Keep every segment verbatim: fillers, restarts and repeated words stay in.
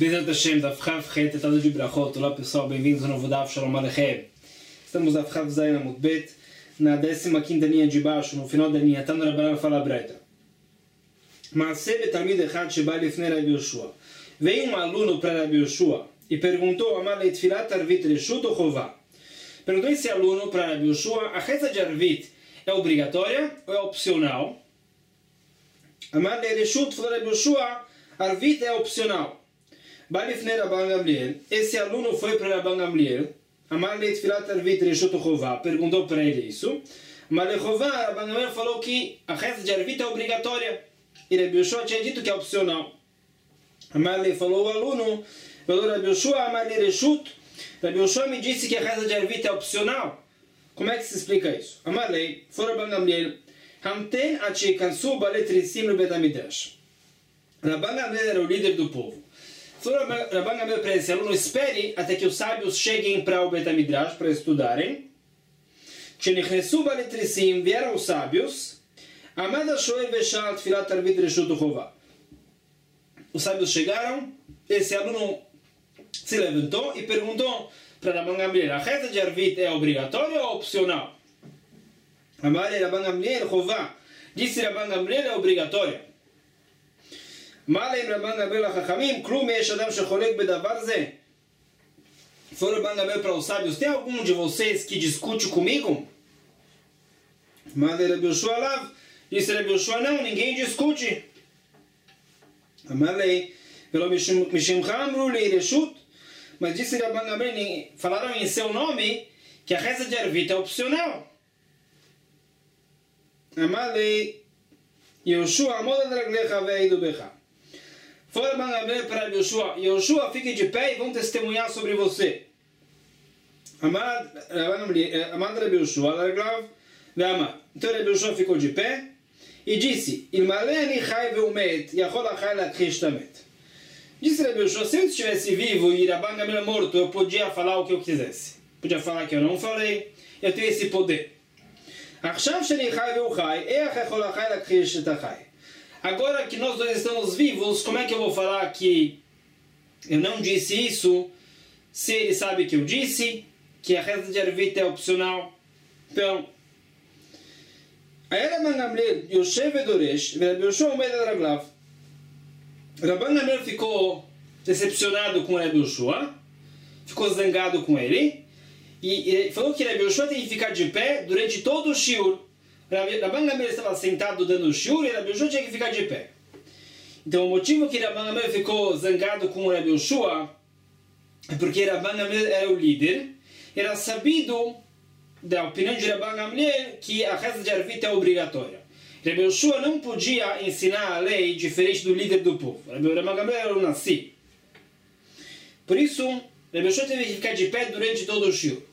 Bezerra Hashem, da Fchav Chet, tratado de Brachot. Olá pessoal, bem-vindos ao novo Daf Shalom Aleichem. Estamos na Fchav Zayin Amud Bet, na décima quinta linha de baixo, no final da linha, Tano Rabbanan fala Braita. Maaseh betalmid echad sheba lifnei Rabi Yoshua. Veio um aluno para Rabi Yoshua e perguntou: Amar leitfilat arvit reshut ou chová? Perguntou esse aluno para Rabi Yoshua: a reza de arvit é obrigatória ou é opcional? Amar le reshut, falou Rabi Yoshua: arvit é opcional. Balifnei Rabban Gamliel. Esse aluno foi para Rabban Gamliel. Amar leitfilat arvit reshut ou chová? Perguntou para ele isso. Amar le chová, Rabban Gamliel falou que a reza de arvit é obrigatória. E Rabi Yoshua tinha dito que é opcional. Amarle falou o aluno, falou Rabi Yoshua, Amarle reshut. Rabi Yoshua me disse que a reza de arvit é opcional. Como é que se explica isso? Amarle, fora Rabban Gamliel, Hamten achi kansu baletrissim no Bet HaMidrash. Rabban Gamliel era o líder do povo. Falou Rabban Gamliel para esse aluno: espere até que os sábios cheguem para o Bet HaMidrash para estudarem. Shenichnesu baletrissim, vieram os sábios. Amada shoel veshal tfilat arvit reshut chová. Os sábios chegaram, esse aluno se levantou e perguntou para Rabban Gamliel: a reza de arvit é obrigatória ou opcional? Amale Rabban Gamliel chová. Disse Rabban Gamliel: é obrigatória. Amale Rabban Gamliel hachachamim klum yesh adam shecholek bedavar zeh. Foi Rabban Gamliel para os sábios: tem algum de vocês que discute comigo? Amale Rabi Yoshua lav. Disse Rabi Yoshua: não, ninguém discute. Amalei, pelo Mishimcha Amru Lei Reshut. Mas disse Rabban Gamliel, falaram em seu nome que a reza de arvit é opcional. Amalei, Yoshua Amoda Draglecha Veidu Becha. Foi Rabban Gamliel para Yoshua: Yoshua, fique de pé e vão testemunhar sobre você. Amad Rabi Yoshua Draglav Ve'amad. Então Rabi Yoshua ficou de pé e disse: Ilmaleni chai veumet, yachol achai lakrish tamet. Disse Rabi Yoshua: se eu estivesse vivo e Rabban Gamliel morto, eu podia falar o que eu quisesse. Podia falar que eu não falei, eu tenho esse poder. Agora que nós dois estamos vivos, como é que eu vou falar que eu não disse isso, se ele sabe que eu disse, que a reza de arvit é opcional? Então, Rabban Gamliel Yoshev Edoresh, Rabi Yoshua Omed al Raglav. Rabban Gamliel ficou decepcionado com Rabi Yoshua, ficou zangado com ele, e, e falou que Rabi Yoshua tem que ficar de pé durante todo o shiur. Rabban Gamliel estava sentado dando o shiur e Rabi Yoshua tinha que ficar de pé. Então o motivo que Rabban Gamliel ficou zangado com Rabi Yoshua é porque Rabban Gamliel era o líder, era sabido da opinião de Rabban Gamliel que a reza de arvit é obrigatória. Rabi Yoshua não podia ensinar a lei diferente do líder do povo. Rabban Gamliel era o Nassi. Por isso, Rabi Yoshua teve que ficar de pé durante todo o shiur.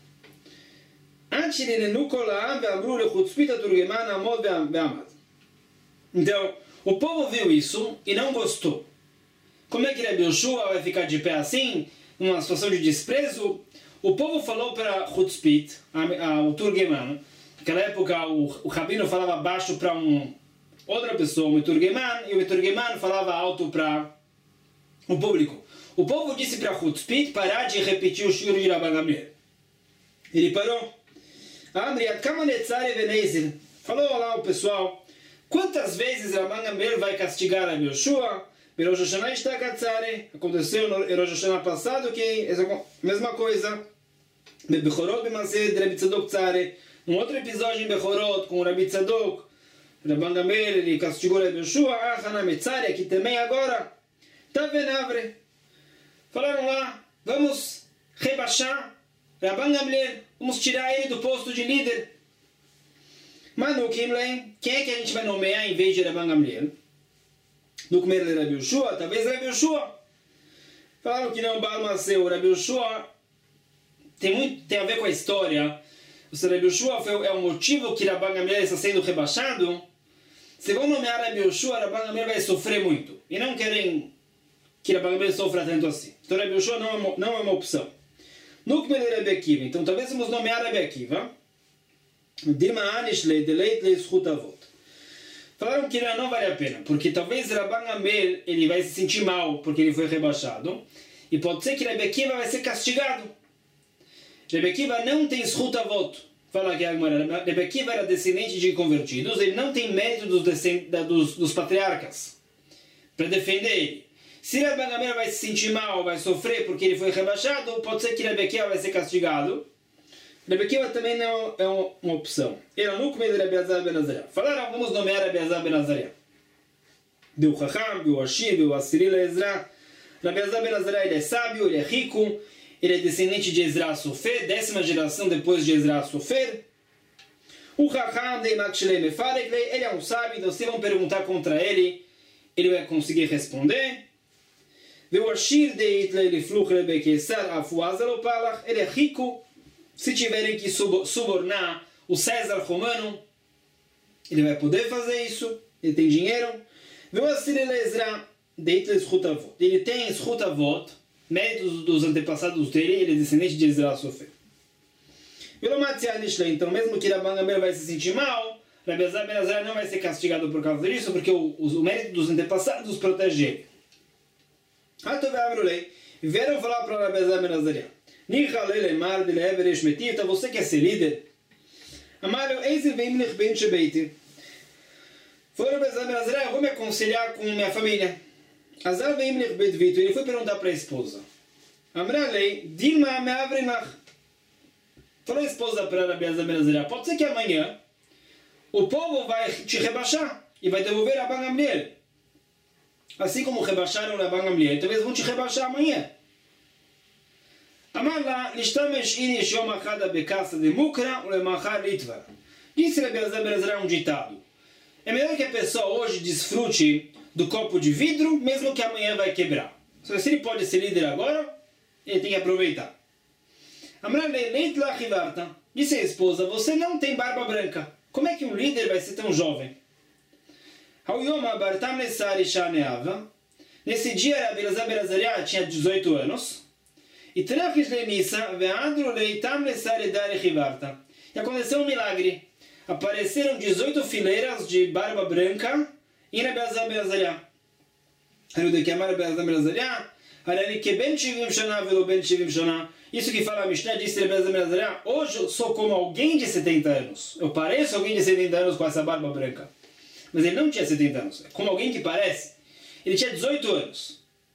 Então, o povo viu isso e não gostou. Como é que Rabi Yoshua vai ficar de pé assim, numa situação de desprezo? O povo falou para Chutzpit, o Turgeman. Naquela época o, o rabino falava baixo para um, outra pessoa, o Turgeman, e o Turgeman falava alto para o público. O povo disse para Chutzpit parar de repetir o shiur de Rabban Gamliel. Ele parou. Falou lá o pessoal: quantas vezes Rabban Gamliel vai castigar Rabi Yoshua? Rosh Hashanah está Katzare. Aconteceu no Rosh Hashanah passado que é a mesma coisa. Bechorot b'maseh de Rabi Tzadok Tzare. Um outro episódio em Bechorot com Rabi Tzadok, Rabban Gamliel, ele castigou Rabi Yoshua. Ah, Hanam Tzare, aqui também agora. Tavenavre. Falaram lá: vamos rebaixar Rabban Gamliel, vamos tirar ele do posto de líder. Manu Kimlein, quem é que a gente vai nomear em vez de Rabban Gamliel? No comer de Rabi Yoshua, talvez Rabi Yoshua. Falaram que não, Baal Maseu, Rabi Yoshua tem muito tem a ver com a história. O Rabi Yoshua foi, é o motivo que Rabban Gamliel está sendo rebaixado. Se vão nomear Rabi Yoshua, Rabban Gamliel vai sofrer muito. E não querem que Rabban Gamliel sofra tanto assim. Então Rabi Yoshua não é uma, não é uma opção. No comer de Rabi Akiva, então talvez vamos nomear Rabi Akiva. Dilma Anishle, deleit le schut avot. Falaram que não, não vale a pena, porque talvez Rabban Gamliel ele vai se sentir mal porque ele foi rebaixado, e pode ser que Rebbe Akiva vai ser castigado. Rebbe Akiva não tem zchut avot. Fala que Rebbe Akiva era descendente de convertidos, ele não tem mérito dos, dos, dos patriarcas para defender ele. Se Rabban Gamliel vai se sentir mal, vai sofrer porque ele foi rebaixado, pode ser que Rebbe Akiva vai ser castigado. Rebbe Akiva também não é uma opção. Ele não comeu Rebbe Elazar ben Azariah. Falaram, vamos nomear Rebbe Elazar ben Azariah. Deu Chacham, deu Ashir, deu Asiril Ezra. Rebbe Elazar ben Azariah ele é sábio, ele é rico, ele é descendente de Ezra Sofer, décima geração depois de Ezra Sofer. O Chacham de Makshele Mefarek, ele é um sábio, então se vão perguntar contra ele, ele vai conseguir responder. Deu Ashir de Itlei Fluch Rebbe Kesar Afuazalo Palach, ele é rico. Se tiverem que subornar o César romano, ele vai poder fazer isso. Ele tem dinheiro. Ele tem zchut avot, méritos dos antepassados dele. Ele é descendente de Ezra Sofer. Então, mesmo que Rabban Gamliel vai se sentir mal, Rebbe Elazar ben Azariah não vai ser castigado por causa disso, porque o, o mérito dos antepassados protege ele. Vieram falar para Rebbe Elazar ben Azariah: então você quer ser líder? Foi Rebbe Elazar ben Azariah, eu vou me aconselhar com minha família. Ele foi perguntar para a esposa. Falou a esposa para Rebbe Elazar ben Azariah: pode ser que amanhã o povo vai te rebaixar e vai devolver Rabban Gamliel. Assim como rebaixaram Rabban Gamliel, talvez vão te rebaixar amanhã. Amar Lishtamesh inish yom achad bekasa de mukra ulemachar litvar. Disse Rebbe Elazar ben Azariah um ditado: é melhor que a pessoa hoje desfrute do copo de vidro, mesmo que amanhã vai quebrar. Se ele pode ser líder agora, ele tem que aproveitar. Amar leit lachivarta. Disse a esposa: você não tem barba branca. Como é que um líder vai ser tão jovem? Nesse dia, Rebbe Elazar ben Azariah tinha dezoito anos. E aconteceu um milagre. Apareceram dezoito fileiras de barba branca em Rebbe Elazar ben Azariah. Isso que fala a Mishnah, disse Rebbe Elazar ben Azariah: hoje eu sou como alguém de setenta anos. Eu pareço alguém de setenta anos com essa barba branca. Mas ele não tinha setenta anos. Como alguém que parece, ele tinha dezoito anos.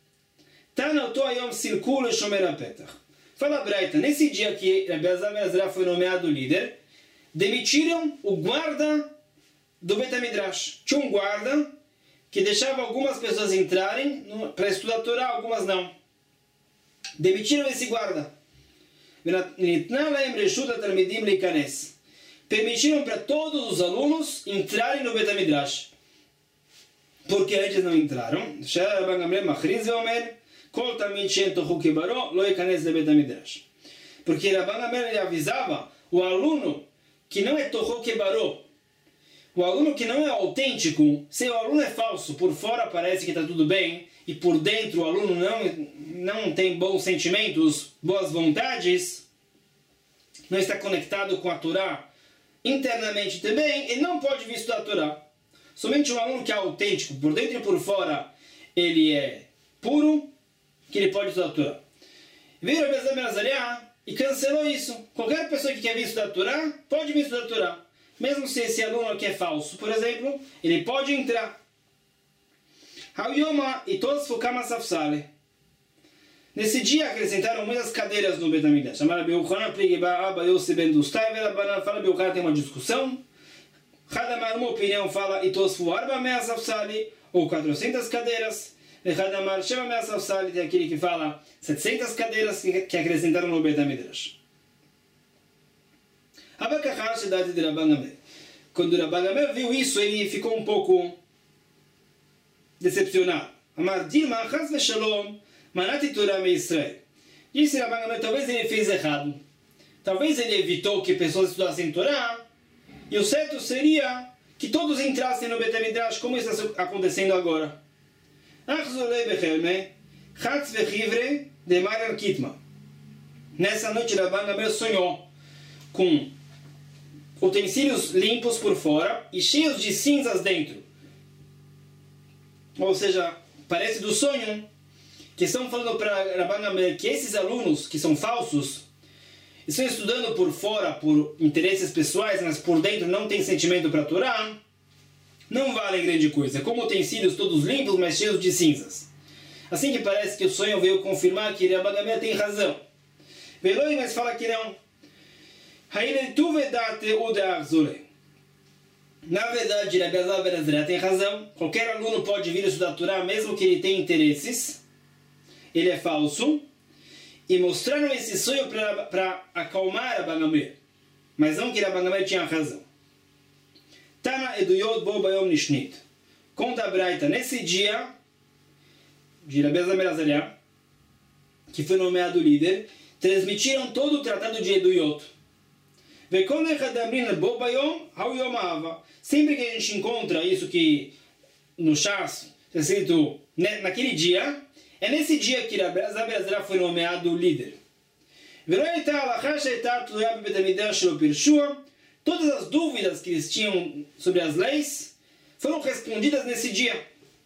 Fala a Braita, nesse dia que Rebbe Elazar ben Azariah foi nomeado líder, demitiram o guarda do Bet HaMidrash. Tinha um guarda que deixava algumas pessoas entrarem para estudar a Torá, algumas não. Demitiram esse guarda. Permitiram para todos os alunos entrarem no Bet HaMidrash. Porque antes não entraram. Porque Rabban Gamliel avisava o aluno que não é Tohu Kebaró, o aluno que não é autêntico. Se o aluno é falso, por fora parece que está tudo bem, e por dentro o aluno não, não tem bons sentimentos, boas vontades, não está conectado com a Torá internamente também, ele não pode vir estudar a Torá. Somente um aluno que é autêntico, por dentro e por fora, ele é puro, que ele pode estudar a Torá. Veio Rebbe Elazar ben Azariah e cancelou isso. Qualquer pessoa que quer vir estudar a Torá, pode vir estudar a Torá. Mesmo se esse aluno aqui é falso, por exemplo, ele pode entrar. Nesse dia acrescentaram muitas cadeiras no Bet HaMikdash. Fala Beuchana tem uma discussão. Hadamar, uma opinião, fala Itosfu Arba Mea Safsali, ou quatrocentas cadeiras. Hadamar Sheva Mea Safsali, tem aquele que fala setecentas cadeiras que acrescentaram no Bet HaMikdash. Abakachar, cidade de Rabban Gamliel. Quando Rabban Gamliel viu isso, ele ficou um pouco decepcionado. Amar Dilma, Chaz Veshalom, Manati Torah me Israel. Disse Rabban Gamliel, talvez ele fez errado. Talvez ele evitou que pessoas estudassem Torá. E o certo seria que todos entrassem no Bet HaMidrash, como está acontecendo agora. Nessa noite, Rabban Gamliel sonhou com utensílios limpos por fora e cheios de cinzas dentro. ou seja, parece do sonho, que estão falando para Rabban Gamliel que esses alunos, que são falsos, estão estudando por fora, por interesses pessoais, mas por dentro não tem sentimento para a Torá, não valem grande coisa. Como têm sido todos limpos, mas cheios de cinzas. Assim que parece que o sonho veio confirmar que Rabban Gamliel tem razão. Veloi, mas fala que não. Na verdade, Rabbi Elazar ben Azariah tem razão. Qualquer aluno pode vir estudar a Torá, mesmo que ele tenha interesses. Ele é falso. E mostraram esse sonho para acalmar Rabban Gamliel. Mas não que Rabban Gamliel tinha razão. Tana eduyot bo bayom nishnit. Conta a Braita, nesse dia de Rabbi Elazar ben Azariah, que foi nomeado líder, transmitiram todo o tratado de Eduyot. Sempre que a gente encontra isso que no Shas está escrito naquele dia, é nesse dia que Rabbi Elazar ben Azariah foi nomeado líder. Todas as dúvidas que eles tinham sobre as leis foram respondidas nesse dia.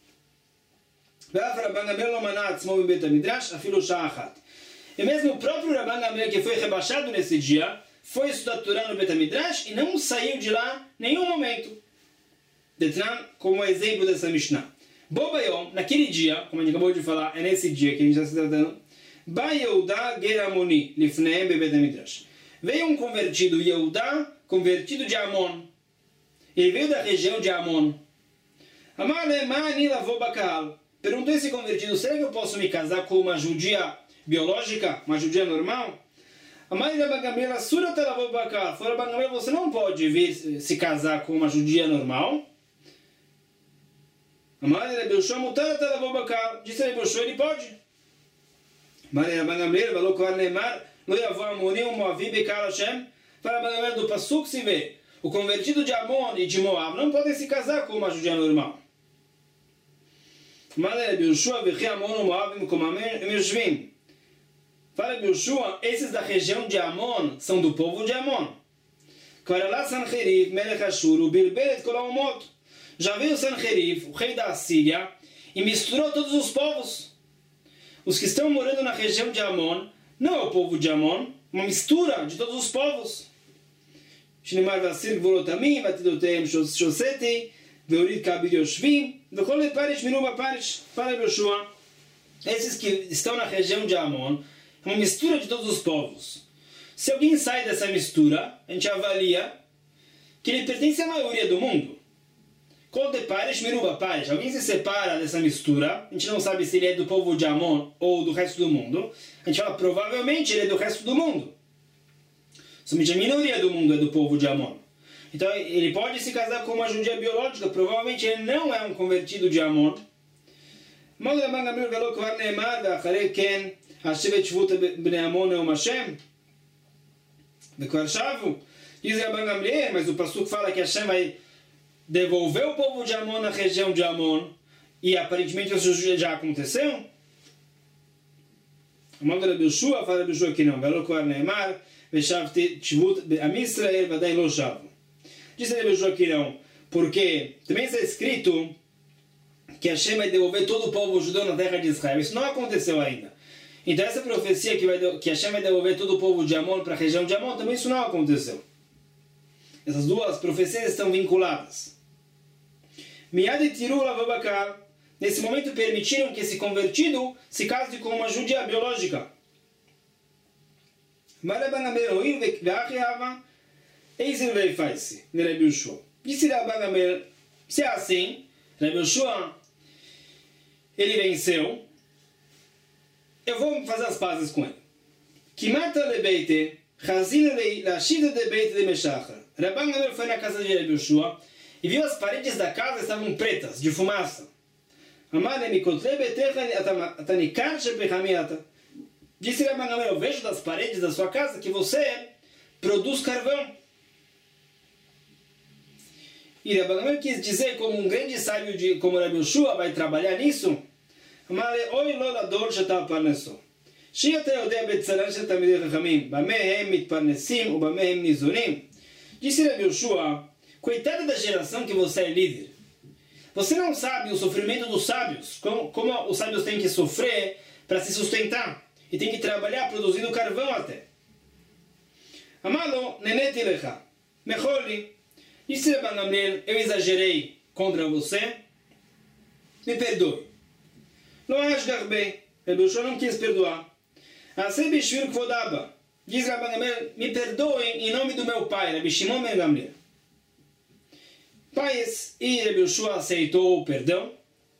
E mesmo o próprio Rabban Gamliel, que foi rebaixado nesse dia, foi estudar Torá no Bet HaMidrash e não saiu de lá em nenhum momento. Detran, como exemplo dessa Mishnah. Bobayom, naquele dia, como a gente acabou de falar, é nesse dia que a gente está se tratando, Ba Yehuda Geramoni, Lifneem be Bet HaMidrash. Veio um convertido, Yehuda, convertido de Amon. Ele veio da região de Amon. Amale Mani Lavou Bakal. Perguntou esse convertido, será que eu posso me casar com uma judia biológica, uma judia normal? A mãe da Rabban Gamliel, a sura Talavou Bakal, fora Rabban Gamliel, você não pode vir se casar com uma judia normal. A mãe da Rabbi Yoshua, mutar Talavou Bakal, disse a Rabbi Yoshua, ele pode. A mãe da Rabban Gamliel, falou com Arnemar, não ia voar Amoni, um Moavi, Bekal Hashem. Para Rabban Gamliel do Passuk se vê, o convertido de Amon e de Moab não podem se casar com uma judia normal. A mãe da Rabbi Yoshua, Vechi Amon, Moab, Komamem, Meshvim. Fala Rabbi Yoshua, esses da região de Amon são do povo de Amon. Já veio Sanherib, o rei da Assíria, e misturou todos os povos. Os que estão morando na região de Amon, não é o povo de Amon, uma mistura de todos os povos. Fala Rabbi Yoshua, esses que estão na região de Amon, uma mistura de todos os povos. Se alguém sai dessa mistura, a gente avalia que ele pertence à maioria do mundo. Alguém se separa dessa mistura, a gente não sabe se ele é do povo de Amon ou do resto do mundo. A gente fala, provavelmente ele é do resto do mundo. Somente a minoria do mundo é do povo de Amon. Então ele pode se casar com uma judia biológica, provavelmente ele não é um convertido de Amon. השבט שבות בני עמון נאום השם וכבר שבו. Diz Rabban Gamliel, mas o Passuk fala que Hashem vai devolver o povo de Amon na região de Amon e aparentemente isso já aconteceu. Amado Rabbi Yoshua, fala Rabbi Yoshua que não. Velo kvar neemar veshavti shvut be'am Yisrael vadai lo shavu. Diz Rabbi Yoshua que não, porque também está escrito que Hashem vai devolver todo o povo judeu na terra de Israel. Isso não aconteceu ainda. Então essa profecia que, vai, que Hashem vai devolver todo o povo de Amon para a região de Amon, também isso não aconteceu. Essas duas profecias estão vinculadas. Miad e Tiru Lavabakar, nesse momento permitiram que esse convertido se case com uma judia biológica. Disse Rabban Gamliel, se é assim, Rabbi Yoshua, ele venceu, eu vou fazer as pazes com ele. Kimata lebeite, chazina lashida de beite de meshachar. Rabban Gamliel foi na casa de Rabbi Yoshua e viu as paredes da casa estavam pretas, de fumaça. Disse Rabban Gamliel, eu vejo das paredes da sua casa que você produz carvão. E Rabban Gamliel quis dizer, como um grande sábio de, como Rabbi Yoshua vai trabalhar nisso, oi lolador shata parneso. Sheata yodea betzaran shel talmidei chachamim, bameh hem mitparnesim u bameh hem nizunim. Disse Rabbi Yoshua, coitada da geração que você é líder. Você não sabe o sofrimento dos sábios, como, como os sábios têm que sofrer para se sustentar e tem que trabalhar produzindo carvão até. Amalo neneti lecha, mecholi, disse Rabban Gamliel, eu exagerei contra você, me perdoe. Lo ashgar bem, Rebbe Yoshua não quis perdoar. Asei bishvil kvod Abba, diz Rabban Gamliel, me perdoem em nome do meu pai, Rabbi Shimon ben Gamliel. Pais e Rebbe Yoshua aceitou o perdão.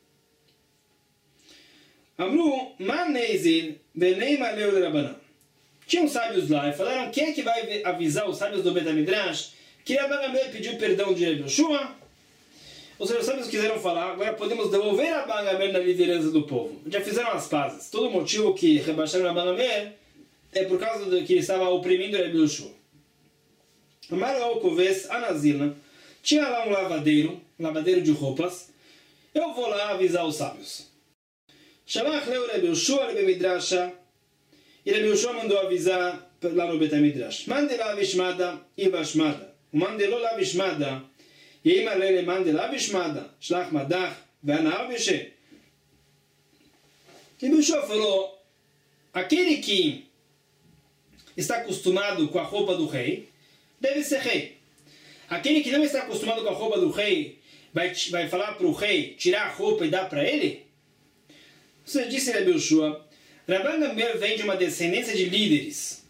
Amru, man neizil, benei maleu de Rabbanan. Tinham sábios lá e falaram, quem é que vai avisar os sábios do Bet HaMidrash que Rabban Gamliel pediu perdão de Rebbe Yoshua? Ou seja, os sábios quiseram falar, agora podemos devolver Rabban Gamliel na liderança do povo. Já fizeram as pazes. Todo o motivo que rebaixaram Rabban Gamliel é por causa de que ele estava oprimindo Rebbe Yoshua. Amar Alcoves, Anazilna, tinha lá um lavadeiro, um lavadeiro de roupas. Eu vou lá avisar os sábios. Shalach leu Rebbe Yoshua Rebbe Midrasha. E Rebbe Yoshua mandou avisar lá no Bet HaMidrash. Mande lá vishmada e vashmada. Mande lo lá vishmada. E aí malele mande lá vishmada. Shlach madach ve'anah veshe. Rebbe Yoshua falou, aquele que está acostumado com a roupa do rei, deve ser rei. Aquele que não está acostumado com a roupa do rei, vai, vai falar para o rei tirar a roupa e dar para ele? Você disse, Rebbe Yoshua, Rabban Gamliel vem de uma descendência de líderes.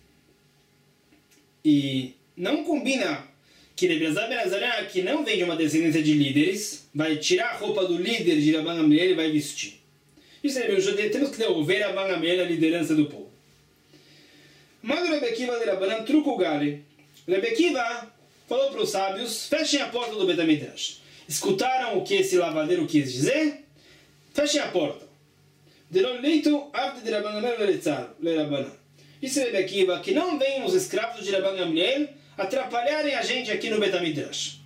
E não combina que Rebbe Elazar ben Azariah, que não vem de uma descendência de líderes, vai tirar a roupa do líder de Rabban Gamliel e vai vestir. Isso, Rebbe Yoshua, temos que devolver Rabban Gamliel a liderança do povo. Manda o Rebbe Akiva de Rabbanan truco gale. Rebbe Akiva falou para os sábios, fechem a porta do Bet HaMidrash. Escutaram o que esse lavadeiro quis dizer? Fechem a porta. Disse Rebbe Akiva que não venham os escravos de Rabban Gamliel atrapalharem a gente aqui no Bet HaMidrash.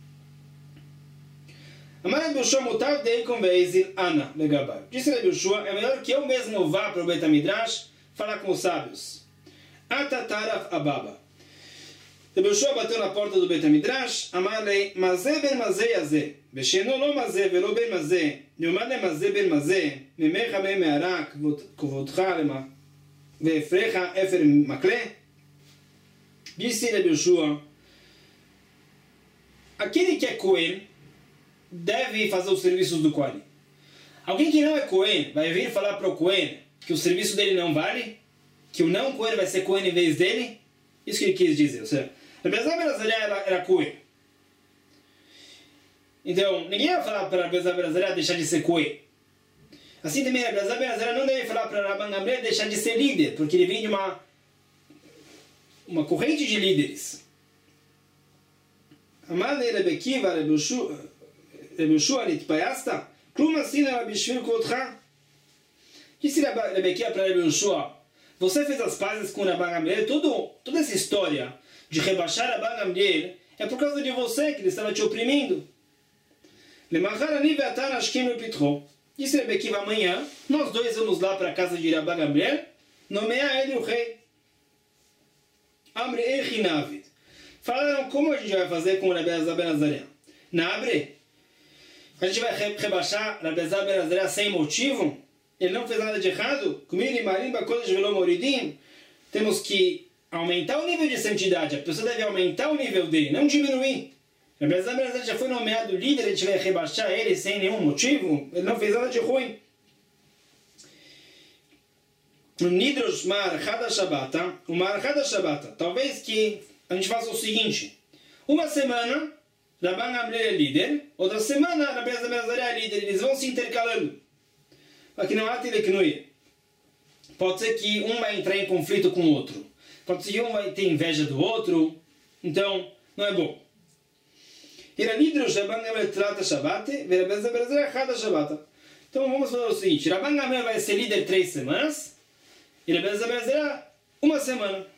Disse Rebbe Yoshua, é melhor que eu mesmo vá para o Bet HaMidrash falar com os sábios. Atataraf ababa. Rebbe Yoshua bateu na porta do Bet HaMidrash, amarlei, mazé ben mazé yazé, besheno lo mazé velo ben mazé, yomad le mazé ben mazé, memecha me me'ara, kvodcha lema, ve'efrecha efer makle. Disse Rebbe Yoshua, aquele que é Cohen deve fazer os serviços do Cohen. Alguém que não é Cohen vai vir falar para o Cohen que o serviço dele não vale, que o não Cohen vai ser Cohen em vez dele. Isso que ele quis dizer. Ou seja, Rebbe Elazar ben Azariah era, era Cohen. Então, ninguém vai falar para Rebbe Elazar ben Azariah deixar de ser Cohen. Assim também, Rebbe Elazar ben Azariah não deve falar para Rabban Gamliel deixar de ser líder, porque ele vem de uma, uma corrente de líderes. Amale Rebbe Akiva, Rebbe Yoshua, nitpayasta, klum asina bishvil kvodcha. Disse Rebbe Akiva para Rebbe Yoshua, você fez as pazes com Rabban Gamliel, todo, toda essa história de rebaixar Rabban Gamliel é por causa de você, que ele estava te oprimindo. Disse Rebbe Akiva, amanhã nós dois vamos lá para a casa de Rabban Gamliel, nomear ele o rei. Amre Echinavid. Falaram como a gente vai fazer com Rebbe Elazar ben Azariah. Nabre, a gente vai rebaixar Rebbe Elazar ben Azariah sem motivo? Ele não fez nada de errado? Temos que aumentar o nível de santidade. A pessoa deve aumentar o nível dele, não diminuir. Rebbe Elazar ben Azariah já foi nomeado líder, a gente vai rebaixar ele sem nenhum motivo? Ele não fez nada de ruim. Nidrosh Ma'archad Shabata, o Ma'archad Shabata. Talvez que a gente faça o seguinte: uma semana Rabban Gamliel é líder, outra semana Rebbe Elazar ben Azariah é líder. Eles vão se intercalando. Aqui não há teleknui. Pode ser que um vai entrar em conflito com o outro. Pode ser que um vai ter inveja do outro. Então, não é bom. Então vamos fazer o seguinte: Rabban Gamliel vai ser líder três semanas e Rebbe Elazar ben Azariah uma semana.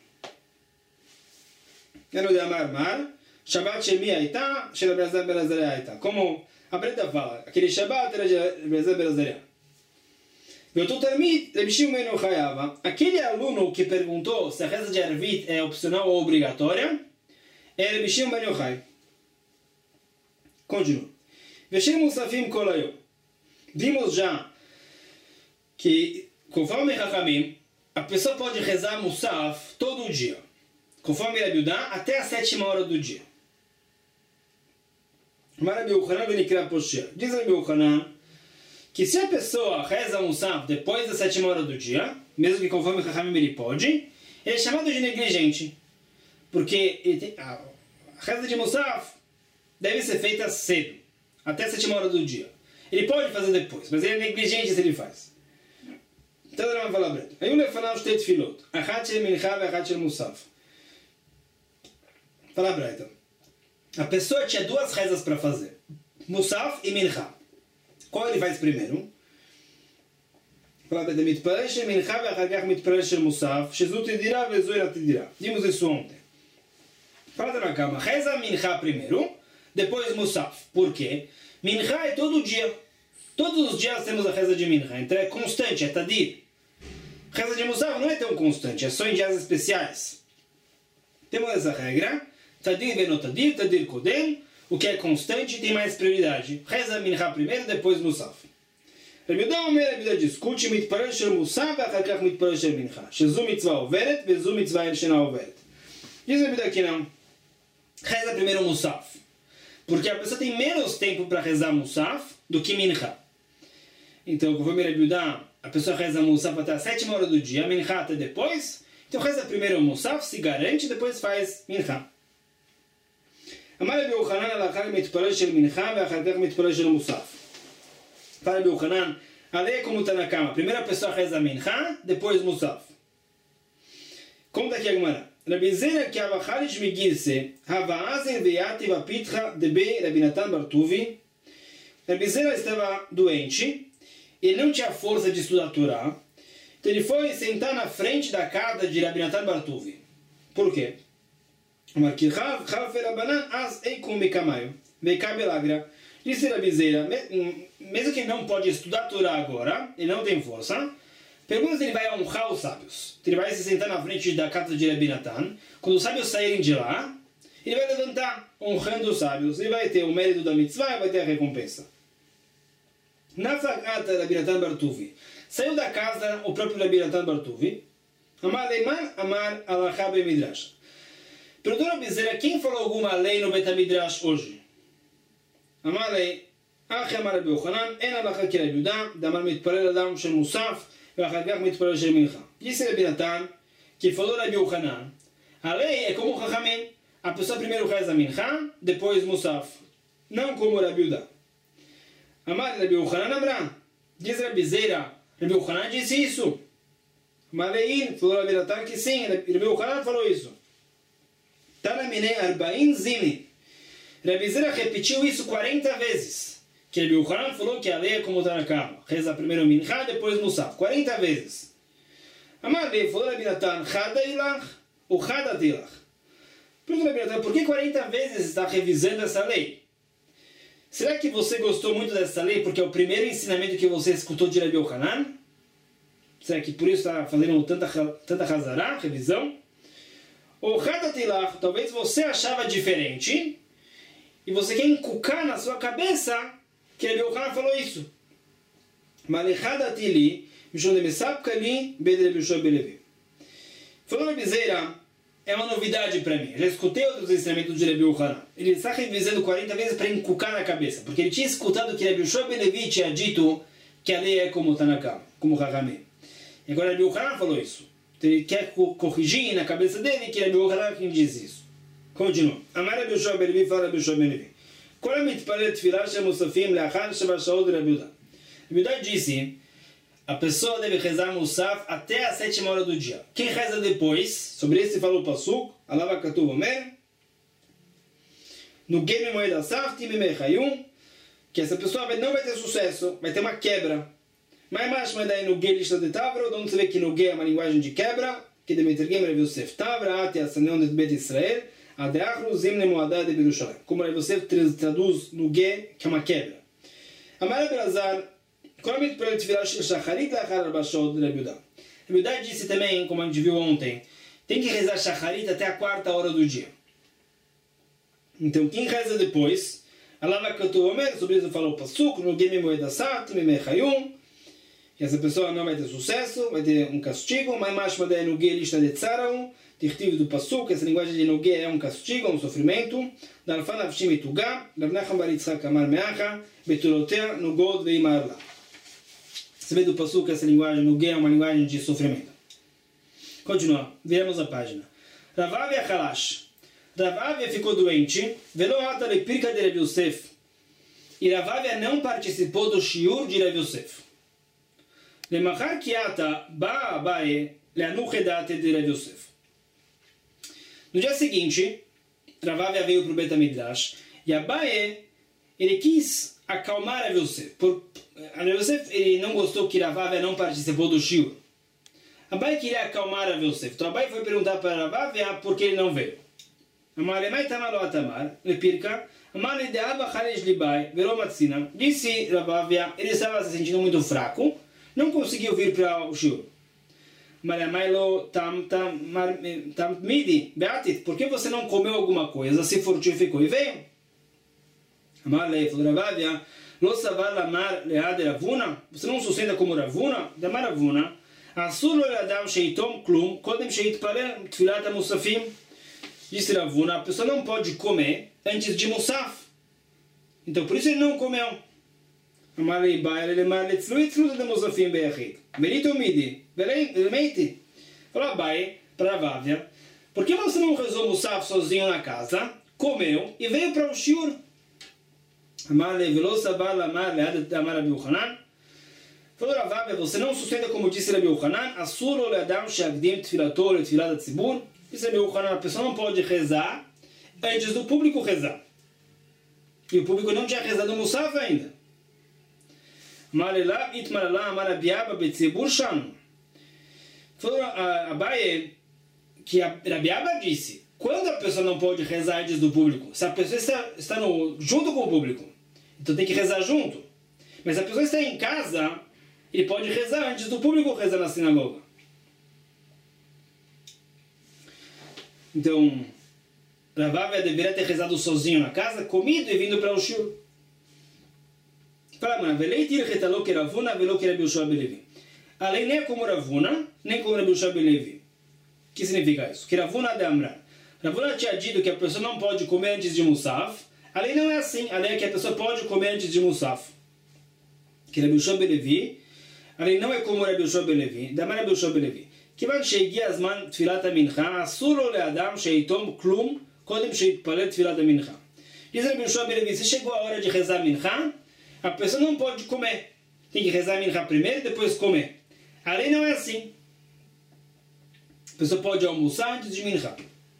Shabbat Shemi Aita, Rebbe Elazar ben Azariah Aita. Como a Breta fala, aquele Shabbat era de Rebbe Elazar ben Azariah. Aquele aluno que perguntou se a reza de Arvit é opcional ou obrigatória é Rebbe Shimon ben Yochai. Continua. Veshem Musafim Kolayom. Vimos já que, conforme Chachamim, a pessoa pode rezar Musaf todo dia. Conforme Rabi Yudá, até a sétima hora do dia. Mas Rabi Yochanan Benikra Poshia. Diz Rabi Yochanan que se a pessoa reza Musaf depois da sétima hora do dia, mesmo que conforme Chachamim ele pode, ele é chamado de negligente. Porque ele tem, a reza de Musaf deve ser feita cedo, até a sétima hora do dia. Ele pode fazer depois, mas ele é negligente se ele faz. Então ele vai falar breto. Aí o lefanal shtet tefilot, achat shel mincha e achat shel musaf. Fala breto. A pessoa tinha duas rezas para fazer, musaf e mincha. Qual ele faz primeiro? Fala breto. Mitparel shel mincha e achar kach mitparel shel musaf, shezu tidira vezu ela tidira. Vimos isso ontem. Fala na cama. Reza mincha primeiro, depois musaf. Por quê? Mincha é todo dia. Todos os dias temos a reza de mincha. Então é constante, é tadir. Reza de musaf não é tão constante, é só em dias especiais. Temos essa regra. Tadir benotadir, tadir kodem. O que é constante tem mais prioridade. Reza mincha primeiro, depois musaf. Rabi Yudá Omer, Rabi Yudá discute mitparel shel musaf e achar kach mitparel shel mincha. Shezu mitzvah overet vezu mitzvah shena overet. Diz Rabi Yudá que não. Reza primeiro musaf. Porque a pessoa tem menos tempo para rezar musaf do que mincha. Então, conforme Rabi Yudá, a pessoa reza musaf até a sétima hora do dia, mincha até depois. Então reza primeiro musaf, se garante, depois faz mincha. Amar Rabi Yochanan alachar mitparel shel mincha e achar kach mitparel shel musaf. Fala Rabi Yochanan, a lei é como está na cama. Primeiro a pessoa reza mincha, depois musaf. Conta aqui a Gemara. Rabi Zera que avacharish migirse, havaazin veyati vapitcha debe Rabi Natan Bartuvi. Rabi Zera estava doente, ele não tinha força de estudar a Torá, então ele foi sentar na frente da casa de Rabi Natan Bartuvi. Por quê? Disse Rabi Zera, mesmo que ele não pode estudar a Torá agora, ele não tem força, pergunta se ele vai honrar os sábios. Ele vai se sentar na frente da casa de Rabi Natan. Quando os sábios saírem de lá, ele vai levantar, honrando os sábios. Ele vai ter o mérito da mitzvah e vai ter a recompensa. Nafagata Rabi Natan Bartuvi. Saiu da casa o próprio Rabi Natan Bartuvi. Amar Leiman, Amar Alachá Bemidrash. Perguntou a Rabi Zera, quem falou alguma lei no Betamidrash hoje? Amar Lei, Achi Amar Rabi Yochanan, En Alachá que Rabi Yudá, Damar Mitparel Adam Shel Musaf, Disse Rabi Natan, que falou Rabi Yochanan, a lei é como o Chachamim. A pessoa primeiro reza mincha, depois musaf. Não como Rabi Yudá. Amar Rabi Yochanan Amra. Diz Rabi Zera, Rabi Yochanan disse isso. Malein, falou Rabi Natan que sim, Rabi Yochanan falou isso. Tanamine arbaim zini. Rabi Zera repetiu isso quarenta vezes. Que Rabi Yochanan falou que a lei é como está na cama. Reza primeiro mincha, depois musaf. quarenta vezes. Amar Rabi, falou Rabi Natan, chada ilach, ou chada tilach. Pergunta Rabi Natan, por que quarenta vezes está revisando essa lei? Será que você gostou muito dessa lei porque é o primeiro ensinamento que você escutou de Rabi Yochanan? Será que por isso está fazendo tanta, tanta hazará, revisão? Ou chada tilach, talvez você achava diferente e você quer encucar na sua cabeça que Rabi Yochanan falou isso. Falou Rabi Zera, é uma novidade para mim. Já escutei outros ensinamentos de Rabi Yochanan. Ele está revisando quarenta vezes para encucar na cabeça, porque ele tinha escutado que Rabi Yoshua ben Levi tinha dito que a lei é como está na cama, como Chachamim. E agora Rabi Yochanan falou isso. Então ele quer corrigir na cabeça dele que Rabi Yochanan quem diz isso. Continua. Amar Rabi Yoshua ben Levi, fala Rabi Yoshua ben Levi. Qual é a mitpalet tefilá shel musafim leachar sheva shaot de Rabi Yudá? Rabi Yudá disse, a pessoa deve rezar musaf até a sétima hora do dia. Quem reza depois, sobre isso falou o pasuk, alava katuv omer, no game moed asaf timimei chayum, que essa pessoa não vai ter sucesso, vai ter uma quebra. Mas mais mas daí no ge lishta de tavra, onde você vê que no ge é uma linguagem de quebra, que demetergem Rabi Yosef tavra, ati asanion de bet Israel, adeachru zimne moadad de Yerushalayim. Como Rabi Yosef traduz no ge, que é uma quebra. Amar Rabi Lazar, qual é a mitpalet tefilá shel shacharit leachar arba shaot de Rabi Yudá? Rabi Yudá disse também, como a gente viu ontem, tem que rezar shacharit até a quarta hora do dia. Então quem reza depois, Alava Katu Omer, sobre isso falou o Pasuk, no Gemi Moedasat, Mimechayum. E essa pessoa não vai ter sucesso, vai ter um castigo, mas mais uma no Ge lista de Tzaraum, diretivo do Pasuk, essa linguagem de Nogue é um castigo, um sofrimento. Dalfan Avshim Itugá, Rabnacham Bar Yitzchak Amar Meacha, Betulotea, Nugod Veimarla. Você vê do Pasuk, essa linguagem Nogue é uma linguagem de sofrimento. Continua, viramos a página. Ravavia Halash. Ravavia ficou doente, Velo Ata Lepirka de Rav Yosef. E Ravavia não participou do Shiur de Rav Yosef. Lemachar Kiata Ba Abaye Leanuchedate de Rav Yosef. No dia seguinte, Ravavia veio para o Bet HaMidrash e Abaye, ele quis acalmar Rav Yosef. Por, Rav Yosef ele não gostou que Ravavia não participou do Shiur. Abaye queria acalmar Rav Yosef. Então Abaye foi perguntar para Ravavia por que ele não veio. Amaremai Tamar Lo Atamar, Lepirka, Amar Lideava Chalesh Libai, Velo Matzina. Disse Ravavia, ele estava se sentindo muito fraco, não conseguiu vir para o Shiur. Maramai Lo Tam Tam Midi, Beatit, por que você não comeu alguma coisa, se fortificou e veio? Amar Lei, falou Ravavia, Lo Savar Lamar Lead Ravuna, você não sustenta como Ravuna? Damar Ravuna, Asur Lo Leadam Sheitom Klum, Kodem Sheit Palel, Tfilat HaMusafim. Disse Ravuna, a pessoa não pode comer antes de Musaf. Então por isso ele não comeu. Amar Lei Baia, ele mar Letzluit Tfilat HaMusafim Beachid. Merito Midi, Veleiti. Falou Abaye para Ravavia, por que você não rezou Musaf sozinho na casa, comeu e veio para o Shiur? Amar Lei Velo Sabar Lamar Lead Amar Rabi Yochanan. Falou Ravavia, você não sustenta como disse Rabi Yochanan, Asur Lo Leadam Sheagdim Tfilato Le Tfilat HaTzibur. Disse Rabi Yochanan, a pessoa não pode rezar antes do público rezar. E o público não tinha rezado Musaf ainda. Malelá itmaralá amarabiaba betzibur sham. Falou a Abaye que a Rabiaba disse, quando a pessoa não pode rezar antes do público? Se a pessoa está, está no, junto com o público, então tem que rezar junto. Mas se a pessoa está em casa, ele pode rezar antes do público rezar na sinagoga. Então, Ravavia deveria ter rezado sozinho na casa, comido e vindo para o Shiur. Fala, mano, a lei nem é como Ravuna, nem como Rabi Yoshua ben Levi. O que significa isso? Que Ravuna de Amran. Ravuna tinha dito que a pessoa não pode comer antes de Musaf. A lei não é assim. A lei é que a pessoa pode comer antes de Musaf. Que Rabi Yoshua ben Levi, a lei não é como Rabi Yoshua ben Levi. Da Rabi Yoshua ben Levi. כיוון שהגיע הזמן תפילת המנחה, אסור לו לאדם שיתום כלום קודם שיתפלל תפילת המנחה. Diz Rabi Yoshua ben Levi, se chegou a hora de rezar mincha, a pessoa não pode comer. Tem que rezar mincha primeiro e depois comer. A lei não é assim. A pessoa pode almoçar antes de mincha.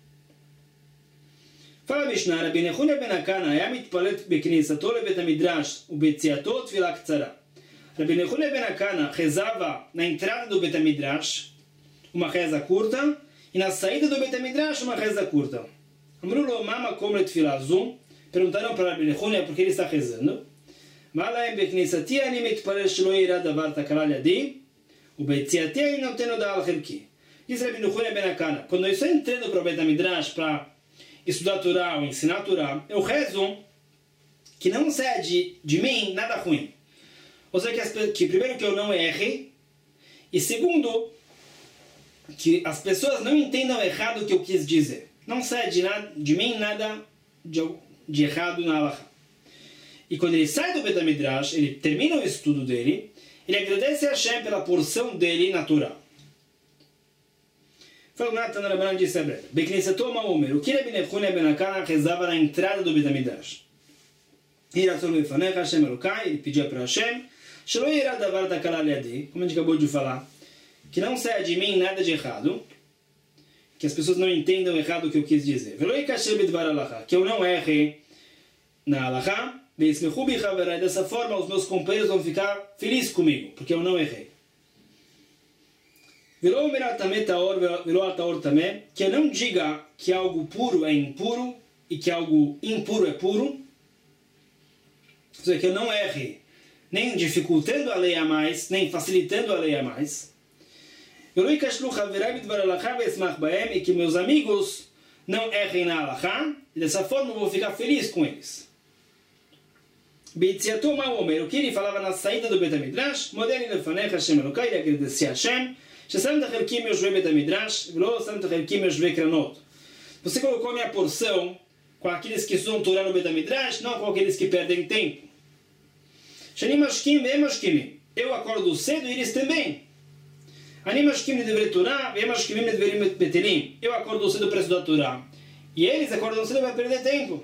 Fala Mishnah, Rabbi Nechunיה ben Akana היה מתפלל בכניסתו לבית המדרש וביציאתו תפילה קצרה. Rabbi Nechunיה ben Akana rezava na entrada do Bet HaMidrash uma reza curta e na saída do Bet HaMidrash uma reza curta. Amru lo mama komle tefila zu. Perguntaram para Rabbi Nechunיה por que ele está rezando. Malaim beknisati ani mitpalel shelo yira davar takala liadi ubeitziati ani noten hoda al chelki. Diz Rabbi Nechunיה ben Akana, quando eu estou entrando para o Bet HaMidrash para estudar Torá ou ensinar Torá, eu rezo que não saia de, de mim nada ruim. Ou seja, que, as, que primeiro que eu não erre, e segundo, que as pessoas não entendam errado o que eu quis dizer. Não saia de, nada, de mim nada de, de errado na halakha. E quando ele sai do Bet HaMidrash, ele termina o estudo dele, ele agradece a Hashem pela porção dele na Torá. Foi o Natan Rabbanan disse a breve. Beknisato Ma'omer. O que Rabbi Nechunיה ben Akana rezava na entrada do Bet HaMidrash? Ele pedia para Hashem, como a gente acabou de falar, que não saia de mim nada de errado, que as pessoas não entendam errado o que eu quis dizer. Que eu não erre na halakha, dessa forma os meus companheiros vão ficar felizes comigo, porque eu não errei. Que eu não diga que algo puro é impuro e que algo impuro é puro. Ou seja, que eu não erre nem dificultando a lei a mais, nem facilitando a lei a mais. E que meus amigos não errem na halakha, e dessa forma eu vou ficar feliz com eles. Beitziato Ma'omer, o que ele falava na saída do Bet HaMidrash, Modeni lefanecha Hashem Elokai, ele agradecia a Hashem, Shesam Techelkim Yoshvei Bet HaMidrash, V'lo Sam Techelkim Yoshvei Kranot. Você colocou minha porção com aqueles que estudam Torá no Bet HaMidrash, não com aqueles que perdem tempo. Shani Mashkim Ve Mashkim. Eu acordo cedo e eles também. Ani Mashkim Lidvrei Torá, Ve Mashkim Lidverim Betelim. Eu acordo cedo para estudar Torá. E eles acordam cedo para perder tempo.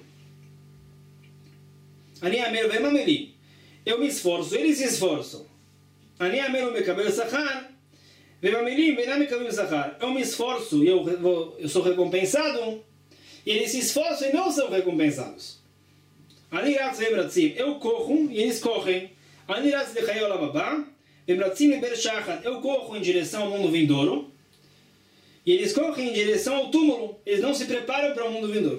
Ani Amero Ve Mameli. Eu me esforço, eles se esforçam. Ani Amero Mekabel Sachar, Ve Mameli Ve Nam Mekabel Sachar. Eu me esforço e eu, vou, eu sou recompensado. E eles se esforçam e não são recompensados. Ani Ratz Ve Mratzim. Eu corro e eles correm. Ani Ratz Lechai Olam Haba, Ve Mratzim Leber Shachat. Eu corro em direção ao mundo vindouro. E eles correm em direção ao túmulo. Eles não se preparam para o mundo vindouro.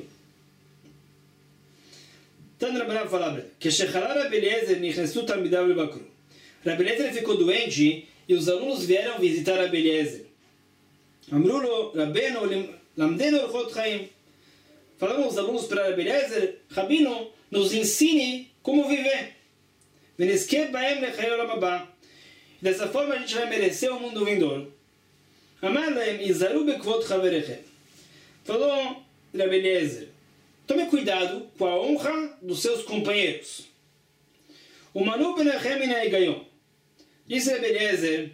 Tanto Rabbi falava que Shechalar Rabbi Eliezer nichnesu talmidav lebakru. Rabbi Eliezer ficou doente e os alunos vieram visitar Rabbi Eliezer. Amrulo Rabbeinu lamdenu orchot chaim. Falaram os alunos para Rabbi Eliezer, Rabino, nos ensine como viver. Venizkeh baem lechai olam haba. Dessa forma a gente vai merecer o mundo vindouro. Amar lahem izaru bekvod chaverechem. Falou Rabbi Eliezer, tome cuidado com a honra dos seus companheiros. O Manu benachem minaigayon. Disse Rabbi Eliezer,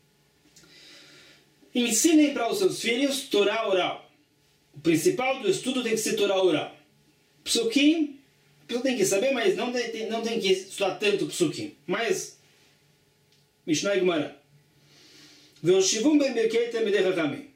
ensinem para os seus filhos Torá oral. O principal do estudo tem que ser Torá oral. Psukim, a pessoa tem que saber, mas não tem, não tem que estudar tanto Psukim. Mas, Mishnah e Gemara. Veoshivum ben birkei talmidei chachamim.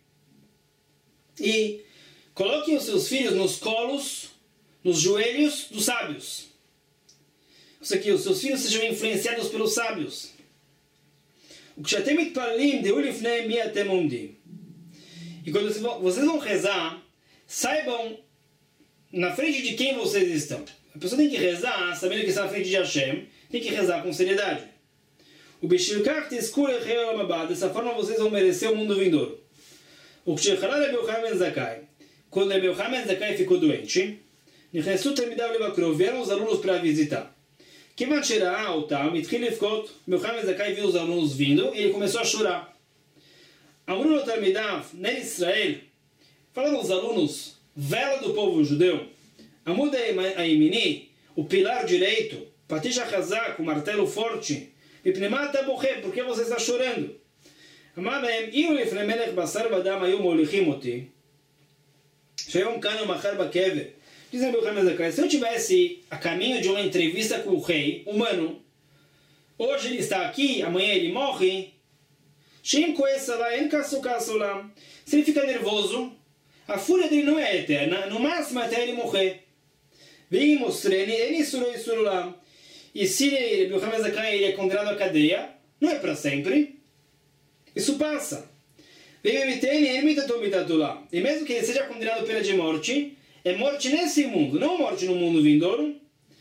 E coloquem os seus filhos nos colos, nos joelhos dos sábios. Isso aqui, os seus filhos sejam influenciados pelos sábios. O que até mitpalim de ulifnei mi atem umdim. E quando vocês vão rezar, saibam na frente de quem vocês estão. A pessoa tem que rezar, sabendo que está na frente de Hashem, tem que rezar com seriedade. O bishilkach tizkur echei olam haba. Dessa forma vocês vão merecer o mundo vindouro. O que Shechalar Rabbi Yochanan ben Zakkai. Quando Rabbi Yochanan ben Zakkai ficou doente, nichnesu talmidav lebakru, vieram os alunos para visitar. Kivan shera'a otam, itchil levkot. Rabbi Yochanan ben Zakkai viu os alunos vindo e ele começou a chorar. Amru talmidav, nen Israel. Falaram os alunos, vela do povo judeu. Amud ha'yemini, o pilar direito. Patish hachazak, o martelo forte. Mipnei ta bocher, por que você está chorando? Amar lahem, iu lifnei melech basar v'adam hayu molichim oti. Sheyom kanu machar bakever. Diz Rabbi Yochanan ben Zakkai, se eu tivesse a caminho de uma entrevista com o rei humano, hoje ele está aqui, amanhã ele morre. Shem koesa la en kasu kasu lam. Se ele fica nervoso, a fúria dele não é eterna, no máximo até ele morrer. Vem mostrene, ele surou e surulam. E se Rabbi Yochanan ben Zakkai ele é condenado à cadeia, não é para sempre. Isso passa. E mesmo que ele seja condenado pela de morte, é morte nesse mundo, não morte no mundo vindouro.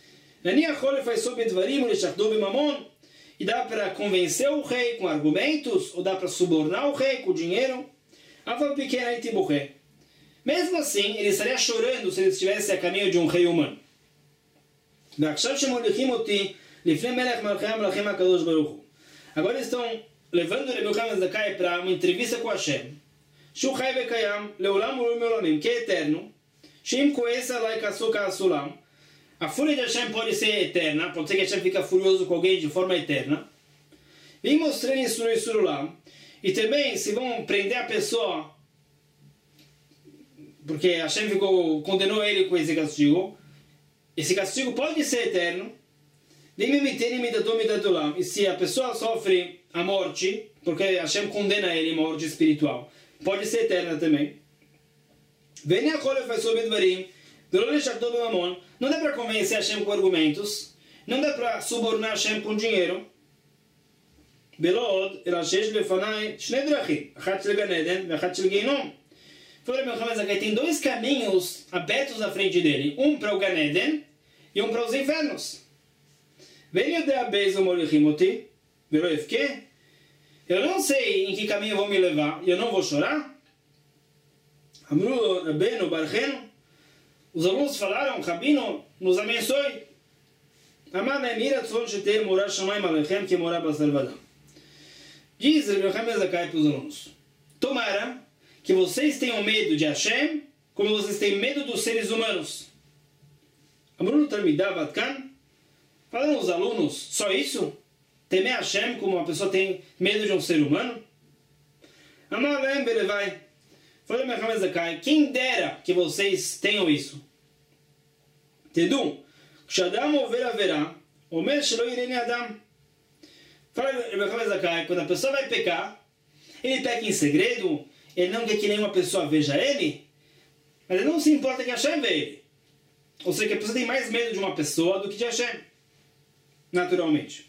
E dá para convencer o rei com argumentos, ou dá para subornar o rei com dinheiro. Mesmo assim, ele estaria chorando se ele estivesse a caminho de um rei humano. Agora eles estão levando Rabbi Yochanan ben Zakkai para uma entrevista com Hashem. Shu chai vekayam, leolam u'lom meolamim, que é eterno. Shem koesa lai kasu ka'asulam. A fúria de Hashem pode ser eterna, pode ser que Hashem fica furioso com alguém de forma eterna. Vem mostrando isso no Isurulam. E também, se vão prender a pessoa, porque Hashem ficou, condenou ele com esse castigo, esse castigo pode ser eterno. E se a pessoa sofre a morte, porque Hashem condena ele morte espiritual, pode ser eterna também. Não dá para convencer Hashem com argumentos, não dá para subornar Hashem com dinheiro. Tem dois caminhos abertos na frente dele, um para o Gan Eden e um para os infernos. Eu não sei em que caminho vão me levar e eu não vou chorar. Amru Rabbeinu Barchenu. Os alunos falaram, Rabino, nos abençoe. Amar lem iratzon sheter morar shamayim alechem que morar basar vadam. Diz Rabbi Yochanan ben Zakkai para os alunos: tomara que vocês tenham medo de Hashem como vocês têm medo dos seres humanos. Amrunu Talmidav Ad Kan, falaram os alunos só isso? Temer Hashem como uma pessoa tem medo de um ser humano? Amar lem belevai. Falou Rabbi Yochanan ben Zakkai: quem dera que vocês tenham isso. Tedum, Shadam over haverá, omer shelo irene adam. Fala Rabbi Yochanan ben Zakkai: quando a pessoa vai pecar, ele peca em segredo, ele não quer que nenhuma pessoa veja ele, mas ele não se importa que Hashem vê ele. Ou seja, que a pessoa tem mais medo de uma pessoa do que de Hashem, naturalmente.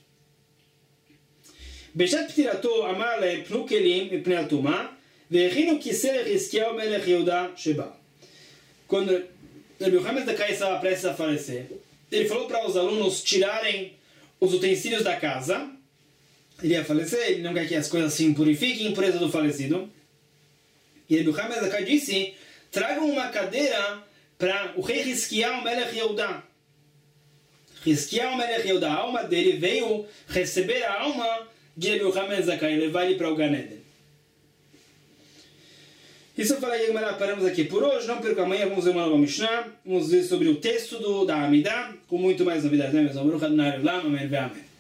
Beshat ptirato amar le pnu kelim mipnei atuma ve'echinu kisei Hizkiyahu melech Yehuda sheba. Quando Rabbi Yochanan ben Zakkai estava prestes a falecer, ele falou para os alunos tirarem os utensílios da casa. Ele ia falecer, ele não quer que as coisas se impurifiquem, impureza do falecido. E Rabbi Yochanan ben Zakkai disse: tragam uma cadeira para o rei Hizkiyahu melech Yehuda. Hizkiyahu melech Yehuda, a alma dele veio receber a alma de Rabbi Yochanan ben Zakkai e levar ele para o Gan Eden. Isso eu falei, paramos aqui por hoje. Não perca amanhã, vamos ver uma nova Mishnah. Vamos ver sobre o texto do, da Amidah, com muito mais novidades, né, meus amigos? Amém.